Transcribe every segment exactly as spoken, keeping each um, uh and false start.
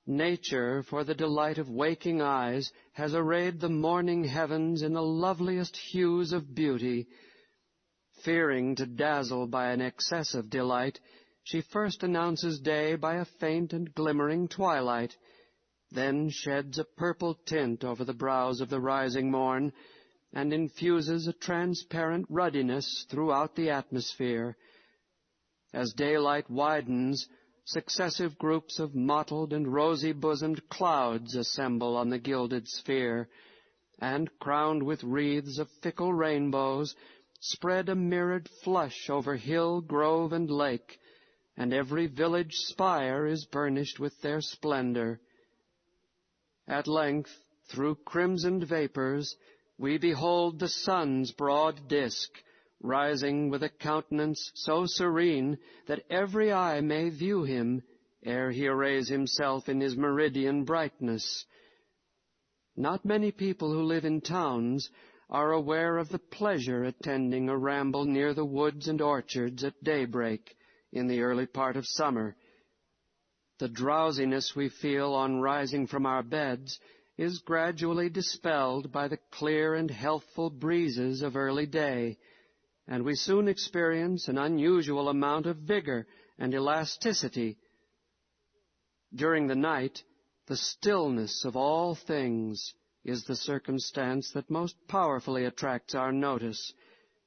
Nature, for the delight of waking eyes, has arrayed the morning heavens in the loveliest hues of beauty. Fearing to dazzle by an excessive delight, she first announces day by a faint and glimmering twilight, then sheds a purple tint over the brows of the rising morn, and infuses a transparent ruddiness throughout the atmosphere. As daylight widens, successive groups of mottled and rosy-bosomed clouds assemble on the gilded sphere, and, crowned with wreaths of fickle rainbows, spread a mirrored flush over hill, grove, and lake, and every village spire is burnished with their splendor. At length, through crimsoned vapors, we behold the sun's broad disk, rising with a countenance so serene that every eye may view him ere he arrays himself in his meridian brightness. Not many people who live in towns are aware of the pleasure attending a ramble near the woods and orchards at daybreak in the early part of summer. The drowsiness we feel on rising from our beds is gradually dispelled by the clear and healthful breezes of early day, and we soon experience an unusual amount of vigor and elasticity. During the night, the stillness of all things is the circumstance that most powerfully attracts our notice,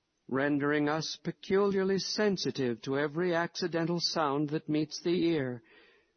rendering us peculiarly sensitive to every accidental sound that meets the ear,